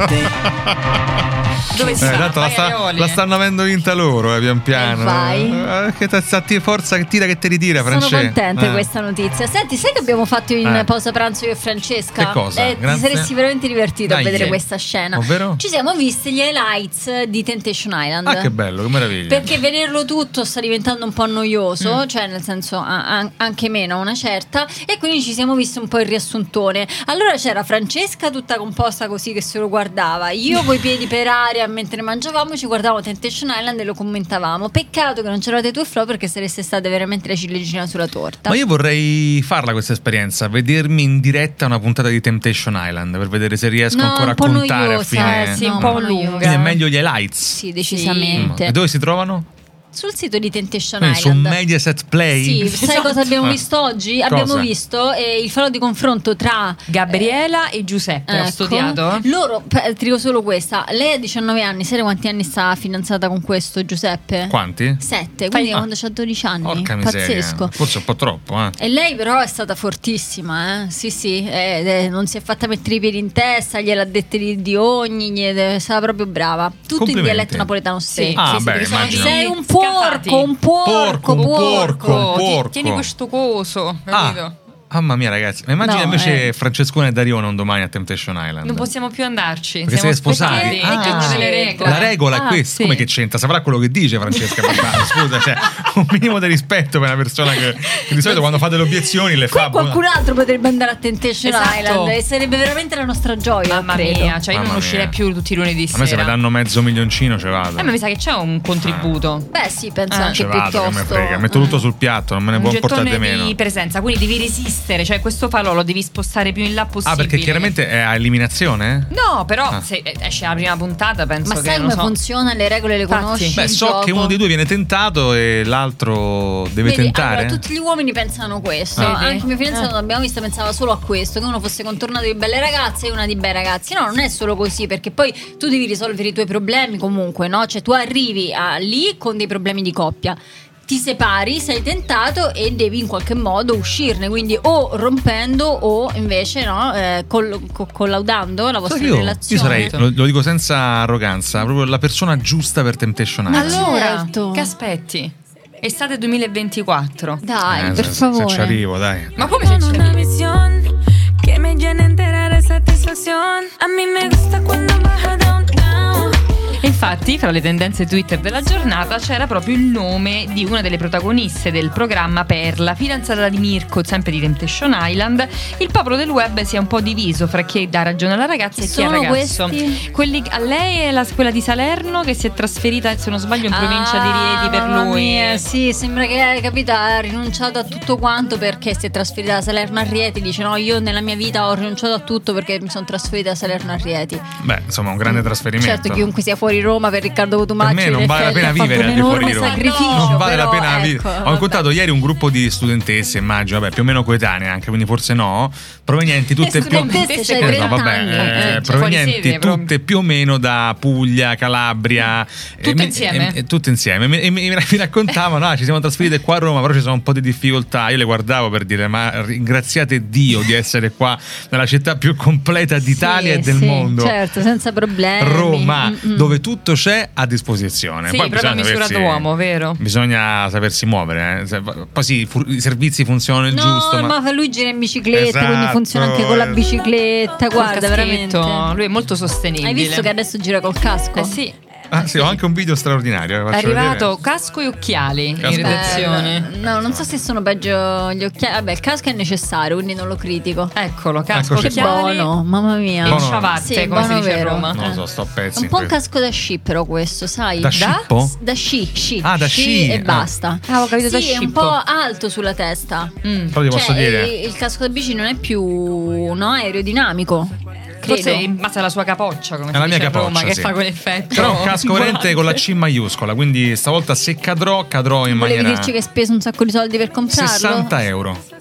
Dove si Eh, va? tanto la, Vai, sta- Aioli. la stanno avendo vinta loro, eh, pian piano. E vai. Eh, che ta- sta ti- forza che tira che ti ritira, Sono Francesca. contenta di Eh. questa notizia. Senti, sai che abbiamo fatto in Eh. pausa pranzo io e Francesca? Che cosa? Eh, ti Grazie. saresti veramente divertito Dai, a vedere eh. questa scena. Ovvero? Ci siamo visti gli highlights di Temptation Island. Ah, che bello, che meraviglia. Perché vederlo tutto sta diventando un po' noioso, Mm. cioè nel senso a- a- anche meno una certa, e quindi ci siamo visti un po' il riassuntone. Allora c'era Francesca tutta composta così che se lo guardava, io coi piedi per aria mentre mangiavamo ci guardavamo Temptation Island e lo commentavamo. Peccato che non c'eravate tu e Flo, perché sareste state veramente la ciliegina sulla torta. Ma io vorrei farla questa esperienza, vedermi in diretta una puntata di Temptation Island per vedere se riesco No, ancora a un po' contare a noiosa, fine. eh, sì, un no, po' un po' lunga. Quindi è meglio gli highlights. Sì, decisamente. E dove si trovano? Sul sito di Temptation Quindi su Island. Mediaset Play. Sì, sai cosa abbiamo Ah. visto oggi? Cosa? Abbiamo visto eh, il falò di confronto tra Gabriela e Giuseppe. Ho Ecco. studiato. Loro, pe- ti dico solo questa. Lei ha diciannove anni, sai quanti anni sta fidanzata con questo Giuseppe? Quanti? Sette, quindi Ah. quando c'ha dodici anni. Porca miseria. Pazzesco. Forse un po' troppo, eh. E lei però è stata fortissima, eh? Sì, sì, eh, eh, non si è fatta mettere i piedi in testa, gliel'ha dette di, di ogni, gli- è stata proprio brava. Tutto in Complimenti. dialetto napoletano stesso. Ah, sì, sì, beh, perché sono immagino. Sei un Scafati. porco, un porco, Porco, un porco. porco, un Ti- porco. Tieni questo coso, capito? Ah, mamma mia, ragazzi. Ma immagina No, invece eh. Francescone e Darione un domani a Temptation Island. Non possiamo più andarci. Perché siamo siete sposati? sposati. Ah. È una delle regole. La regola è Ah, questa. sì. Come che c'entra? Saprà quello che dice Francesca Pappano. Scusa, cioè, un minimo di rispetto per una persona che, che di solito quando fa delle obiezioni le Qui fa. qualcun altro potrebbe andare a Temptation Esatto. Island e sarebbe veramente la nostra gioia. Mamma credo. mia, cioè io Mamma non uscirei mia. più tutti i lunedì A me se sera. mi danno mezzo milioncino ce vado. Eh, ma mi sa che c'è un contributo. Beh, sì, penso Eh. anche Ce vado, che piuttosto. me frega. Metto tutto sul piatto, non me ne Un può gettone portare di meno. di presenza, quindi devi resistere, cioè questo falò lo devi spostare più in là possibile. Ah, perché chiaramente è a eliminazione? No, però Ah. se esce la prima puntata penso Ma che sai non come so. funziona? Le regole le Infatti. conosci? Beh, il so gioco? che uno dei due viene tentato e l'altro deve Vedi, tentare. allora, tutti gli uomini pensano questo. Ah. Anche mio fidanzato, Eh. l'abbiamo visto, pensava solo a questo: che uno fosse contornato di belle ragazze e una di bei ragazzi. No, non è solo così, perché poi tu devi risolvere i tuoi problemi comunque, no? Cioè, tu arrivi a, lì con dei problemi di coppia. Ti separi, sei tentato e devi in qualche modo uscirne, quindi o rompendo o invece no, eh, col- co- collaudando la vostra Sai che io, relazione. io sarei, lo, lo dico senza arroganza, proprio la persona giusta per Temptation Island. Allora, Certo. che aspetti? Estate duemilaventiquattro. Dai, Eh, per se, favore. se ci arrivo, dai. Ma come se c'è? Una visión que me llena entera de satisfacción. A mí me gusta cuando baja downtown. E infatti, fra le tendenze Twitter della giornata c'era proprio il nome di una delle protagoniste del programma Perla, fidanzata di Mirko, sempre di Temptation Island. Il popolo del web si è un po' diviso fra chi dà ragione alla ragazza Chi e chi al sono ragazzo. questi? Quelli, a lei è la, quella di Salerno che si è trasferita, se non sbaglio, in provincia di Rieti per Ah, mamma lui. mia, sì, sembra che capito, ha rinunciato a tutto quanto perché si è trasferita da Salerno a Rieti. Dice: no, io nella mia vita ho rinunciato a tutto perché mi sono trasferita da Salerno a Rieti. Beh, insomma, un grande trasferimento. Certo, chiunque sia fuori Roma per Riccardo Cotumacci, Per me non in vale la effetti, pena ha fatto vivere un al di fuori enorme di Roma. sacrificio, Non vale la però, pena ecco, vivere. Ho vabbè. incontrato ieri un gruppo di studentesse, immagino, vabbè, più o meno coetanee anche, quindi forse no, provenienti tutte più studentesse, c'hai Eh, no, trenta vabbè, anni. eh, Eh, cioè, provenienti fuori sede, tutte più o meno da Puglia, Calabria, Tutte e mi- insieme? e- e tutte insieme. E mi, e mi- mi raccontavano: ah, ci siamo trasferite qua a Roma, però ci sono un po' di difficoltà. Io le guardavo per dire: ma ringraziate Dio di essere qua nella città più completa d'Italia Sì, e del sì, mondo. certo, senza problemi. Roma, Mm-mm. dove tutto c'è a disposizione. Sì, Poi proprio bisogna misura sapersi- d'uomo, vero? Bisogna sapersi muovere. eh. Se- Poi sì, fu- i servizi funzionano il No, giusto. ma... Ma lui gira in bicicletta, Esatto. quindi funziona anche con la bicicletta. Col Guarda, caschetto, veramente. lui è molto sostenibile. Hai visto che adesso gira col casco? Eh sì, ah, sì, ho anche un video straordinario. è faccio arrivato vedere. casco e occhiali Casco. in redazione. Eh, no, non so se sono peggio gli occhiali. Vabbè, il casco è necessario, quindi non lo critico. Eccolo, casco, Eccoci Che occhiali buono, mamma mia. e Buono. ciabatte, Sì, come si buono dice a vero. Roma. Non lo Eh. so, sto a È pezzi. un po' un in questo. casco da sci, però questo, sai? Da scippo? Da sci, sci. Ah, da sci. e Ah. basta. Ah, ho capito, sì, da è un scippo. po' alto sulla testa. Mm. Però ti posso Cioè, dire. il, il casco da bici non è più no, aerodinamico. Credo. Forse in base alla sua capoccia, come È si la mia dice a Roma, capoccia, che sì. fa quell'effetto. Però un casco veramente con la volante. C maiuscola. Quindi stavolta se cadrò, cadrò in Volevi maniera. dirci che hai speso un sacco di soldi per comprarlo? sessanta euro.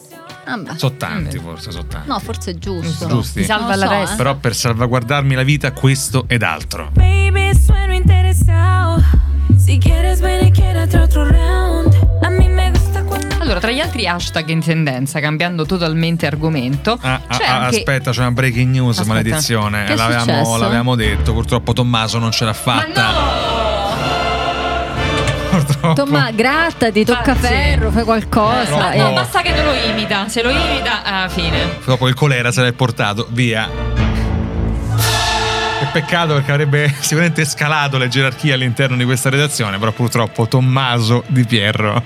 Vabbè. Sono tanti, forse, sono tanti. No, forse è giusto. Giusti. Ti salva la so, resta. eh. Però per salvaguardarmi la vita, questo ed altro. Baby, sueno interesado. Si quieres, ven y quédate otro round. A mí me gusta cuando. Allora, tra gli altri hashtag in tendenza, cambiando totalmente argomento, Ah, c'è ah, anche... Aspetta, c'è una breaking news, Aspetta. maledizione. Che è L'avevamo, successo? l'avevamo detto, purtroppo Tommaso non ce l'ha fatta. Purtroppo. Tomma, grattati, tocca Infatti. ferro, fai qualcosa. Ma eh. no, basta che non lo imita. Se lo imita, alla fine. Dopo il colera se l'è portato via. Che peccato, perché avrebbe sicuramente scalato le gerarchie all'interno di questa redazione, però purtroppo Tommaso Di Pierro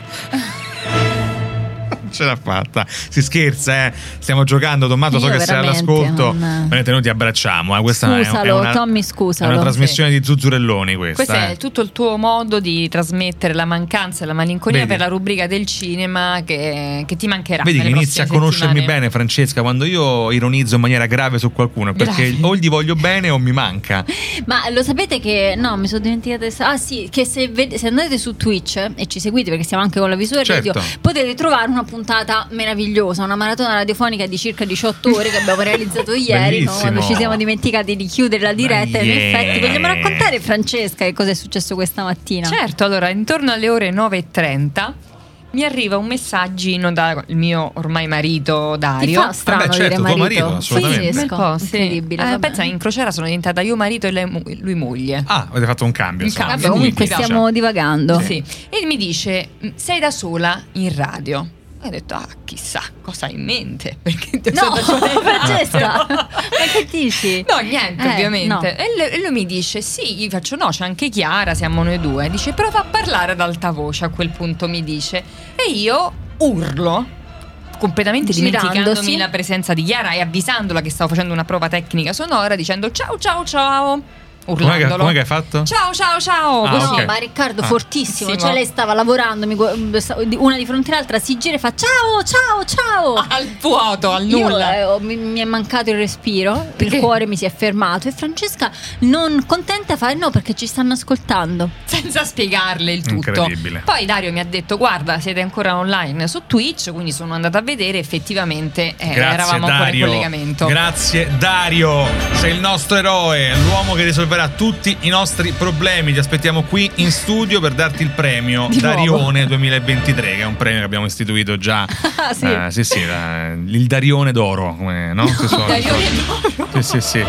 ce l'ha fatta. Si scherza, eh. Stiamo giocando, Tommaso, so Io che sei veramente all'ascolto. non- Veramente noi ti abbracciamo, eh. Questa è- Scusalo, è una, Tommy, è scusalo. una trasmissione di zuzzurelloni questa. Questo eh. è tutto il tuo modo di trasmettere la mancanza e la malinconia Vedi? per la rubrica del cinema che, che ti mancherà. Vedi che nelle inizia a prossime conoscermi settimane. bene, Francesca, quando io ironizzo in maniera grave su qualcuno, perché Grazie. o gli voglio bene o mi manca. Ma lo sapete che no, mi sono dimenticata. Ah, sì, che se, ved- se andate su Twitch e ci seguite, perché siamo anche con la Visuale Certo. Radio, potete trovare una puntata meravigliosa, una maratona radiofonica di circa diciotto ore che abbiamo realizzato ieri, no? Bellissimo. Quando ci siamo dimenticati di chiudere la diretta. E in Yeah. effetti, vogliamo raccontare, Francesca, che cosa è successo questa mattina? Certo, allora intorno alle ore nove e trenta mi arriva un messaggino dal mio ormai marito Dario. Ti fa strano Vabbè, certo, dire tuo marito? marito, assolutamente. Sì, un bel po', sì. Incredibile, Eh, vabbè. pensa, in crociera sono diventata io marito e lei mu- lui moglie. Ah, avete fatto un cambio. Un insomma. cambio, Vabbè, comunque Mi piace. stiamo divagando. Sì. E mi dice: sei da sola in radio. E ho detto: ah, chissà cosa hai in mente. Perché ti No, sto facendo- Francesca, ma che dici? No, niente, Eh, ovviamente. no. E, le- e lui mi dice: sì, gli faccio no, c'è anche Chiara, siamo noi due. Dice: prova a parlare ad alta voce. A quel punto mi dice. E io urlo, completamente Girandosi. dimenticandomi la presenza di Chiara e avvisandola che stavo facendo una prova tecnica sonora, dicendo ciao ciao ciao. Com'è che, Urlandolo. com'è che hai fatto? Ciao ciao ciao. Ah, così. No, ok. ma Riccardo Ah. fortissimo, Sì, cioè ma- lei stava lavorando, mi gu- una di fronte all'altra si gira e fa ciao, ciao, ciao. Al vuoto, al Io, nulla. eh, ho- mi, mi è mancato il respiro, Perché? il cuore mi si è fermato e Francesca non contenta fa no perché ci stanno ascoltando. Senza spiegarle il tutto. Incredibile. Poi Dario mi ha detto: guarda, siete ancora online su Twitch, quindi sono andata a vedere. Effettivamente eh, Grazie eravamo ancora in Dario. collegamento. Grazie Dario, sei il nostro eroe, l'uomo che risolverà tutti i nostri problemi. Ti aspettiamo qui in studio per darti il premio Di nuovo. Darione duemilaventitré, che è un premio che abbiamo istituito già. Ah, sì. Eh, sì, sì, la- il Darione d'oro, come, no? Si suona. Darione d'oro. Sì, sì, sì.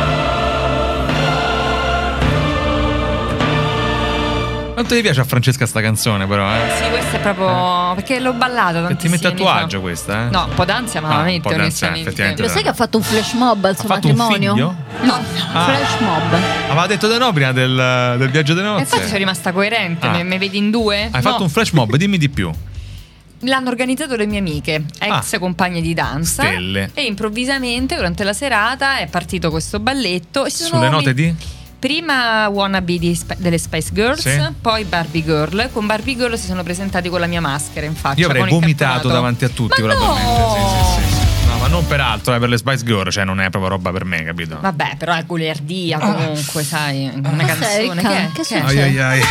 Quanto ti piace a Francesca sta canzone, però, eh? Sì, questa è proprio perché l'ho ballata Che ti tantissimi mette a anni tuo fa. agio questa, eh? No, un po' d'ansia, ma Ah, la un mette po' d'ansia, onestamente. effettivamente. Lo sai che ha fatto un flash mob al suo Ha fatto un matrimonio? figlio? No, Ah. flash mob. Aveva detto di no prima del, del viaggio delle E nozze. infatti sono rimasta coerente, Ah. me, me vedi in due? Hai No. fatto un flash mob, dimmi di più. L'hanno organizzato le mie amiche, ex Ah. compagne di danza. Stelle. E improvvisamente durante la serata è partito questo balletto e si sono Sulle note mi- di? Prima Wannabe di Sp- delle Spice Girls, Sì. poi Barbie Girl. Con Barbie Girl si sono presentati con la mia maschera in faccia. Io avrei con il vomitato cartonato. davanti a tutti, Ma probabilmente. no! Sì, sì, sì, sì. No, ma non per altro, è per le Spice Girl, cioè non è proprio roba per me, capito? Vabbè, però è goliardia comunque, sai, una canzone Ricca? che, è? Che Che è? Ai ai ai.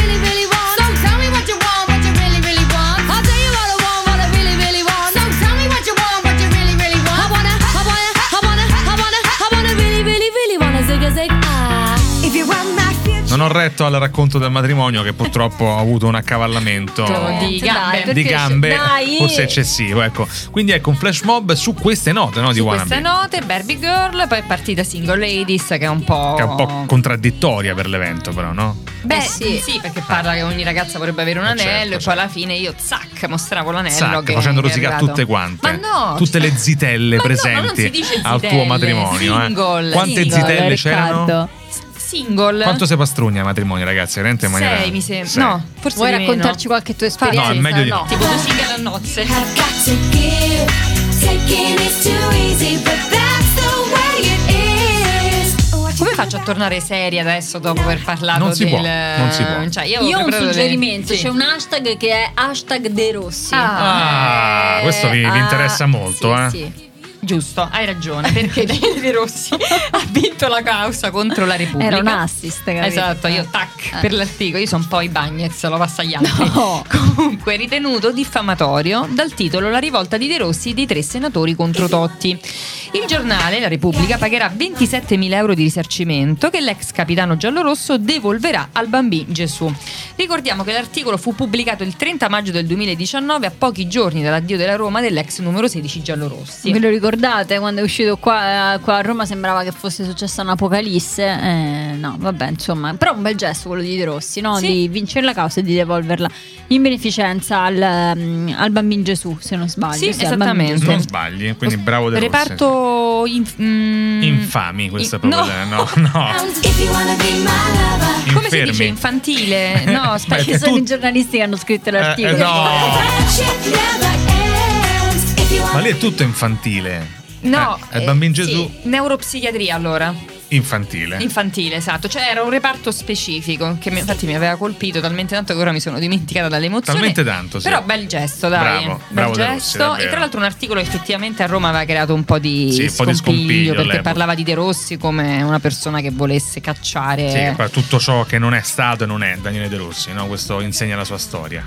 Non ho retto al racconto del matrimonio, che purtroppo ha avuto un accavallamento Di gambe. Dai, di perché- gambe dai. forse eccessivo, ecco. Quindi ecco un flash mob su queste note, no? Di Su Wannabe. queste note, Barbie Girl, poi è partita Single Ladies, che è un po'. Che è un po' contraddittoria per l'evento, però, no? Beh, Eh, sì. sì. perché parla che ogni ragazza vorrebbe avere un Eh, anello, certo, e poi certo. alla fine io, zac, mostravo l'anello. Zac, che, facendo che è rosicare arrivato. tutte quante. Ma no, tutte le zitelle Ma no, presenti ma non si dice al tuo zitelle, matrimonio. single, eh. Quante single, zitelle Riccardo. c'erano? Single. Quanto si pastrugna ai matrimoni, ragazzi? Veramente in maniera. Sei, mi sembra. Sei. No, forse Vuoi di meno. raccontarci qualche tua esperienza? No, è meglio di no. Tipo due single a nozze. Come faccio a tornare seria adesso dopo aver parlato Non si del... può, non si può. Cioè, io Io avevo ho un preparato suggerimento, delle- c'è un hashtag che è hashtag De Rossi. Ah, questo vi, vi Ah, interessa molto, sì, eh? sì. Giusto, hai ragione, perché De Rossi ha vinto la causa contro la Repubblica. Era un assist, capito? Esatto, io tac Eh. per l'articolo, io sono poi Bagnez, lo passa agli altri. No. Comunque comunque ritenuto diffamatorio dal titolo La rivolta di De Rossi dei tre senatori contro Totti. Il giornale, La Repubblica, pagherà ventisettemila euro di risarcimento che l'ex capitano giallorosso devolverà al bambino Gesù. Ricordiamo che l'articolo fu pubblicato il trenta maggio del duemiladiciannove, a pochi giorni dall'addio della Roma dell'ex numero sedici giallorossi. Ve lo ricordate quando è uscito qua, qua a Roma? Sembrava che fosse successa un'apocalisse. Eh, no, vabbè, insomma, però un bel gesto quello di De Rossi, no? Sì. Di vincere la causa e di devolverla in beneficenza al, um, al bambino Gesù, se non sbaglio. Sì, sì, esattamente. Non sbagli, quindi bravo De Rossi. Reparto in, mm, infami, questo in, è proprio no, no. no. Come si dice? Infantile? No, aspetta, che sono tu... i giornalisti che hanno scritto l'articolo. Eh, no. Ma lì è tutto infantile. No, eh, è il bambino Gesù. Sì, neuropsichiatria allora. Infantile. Infantile, esatto. Cioè era un reparto specifico che mi, infatti mi aveva colpito talmente tanto che ora mi sono dimenticata dall'emozione. Talmente tanto, sì. Però bel gesto, dai. Bravo, bel bravo gesto. Rossi, e tra l'altro un articolo effettivamente a Roma aveva creato un po' di sì, scompiglio, po' di scompiglio perché all'epoca. parlava di De Rossi come una persona che volesse cacciare. Sì, che tutto ciò che non è stato e non è Daniele De Rossi, no? Questo insegna la sua storia.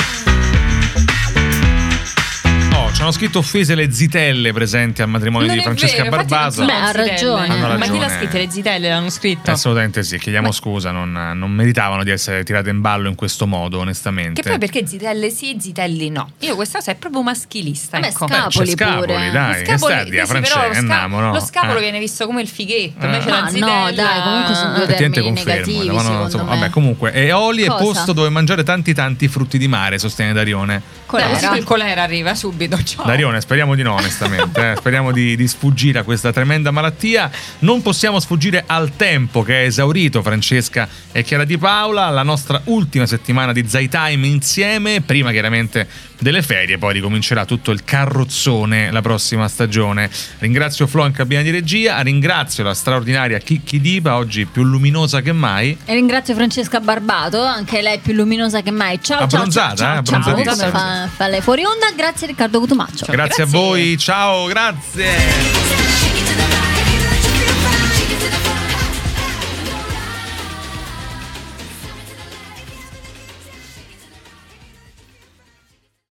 Ci hanno scritto offese le zitelle presenti al matrimonio non di Francesca vero, Barbato. Beh, ha ragione. Hanno ragione. Ma chi l'ha scritto? Le zitelle l'hanno scritto? Assolutamente sì, chiediamo Ma... scusa, non, non meritavano di essere tirate in ballo in questo modo, onestamente. Che poi perché zitelle sì, zitelli no? Io questa cosa è proprio maschilista. Beh, ecco. Scapoli, Beh, Scapoli pure. dai, che sta a dire, Francesca, lo, sca- andiamo, no? lo scapolo eh. viene visto come il fighetto, eh. invece Ma la zitella... no, dai, comunque sono due Effettivamente termini confermo, negativi, ma no, secondo insomma, me. vabbè, comunque Eoli è Cosa? posto dove mangiare tanti tanti frutti di mare, sostiene Darione. Colera. Il colera arriva subito. Ciao. Darione, speriamo di no, onestamente. eh. Speriamo di, di sfuggire a questa tremenda malattia. Non possiamo sfuggire al tempo che è esaurito, Francesca e Chiara Di Paola. La nostra ultima settimana di Zai Time insieme, prima chiaramente delle ferie, poi ricomincerà tutto il carrozzone la prossima stagione. Ringrazio Flo in cabina di regia, ringrazio la straordinaria Chicchi Dipa, oggi più luminosa che mai. E ringrazio Francesca Barbato, anche lei più luminosa che mai. Ciao, abbronzata, ciao, ciao, eh, ciao, abbronzatissima. ciao. Fa, fa lei fuori onda. Grazie Riccardo Cotumaccio. Grazie, grazie a voi, ciao, grazie.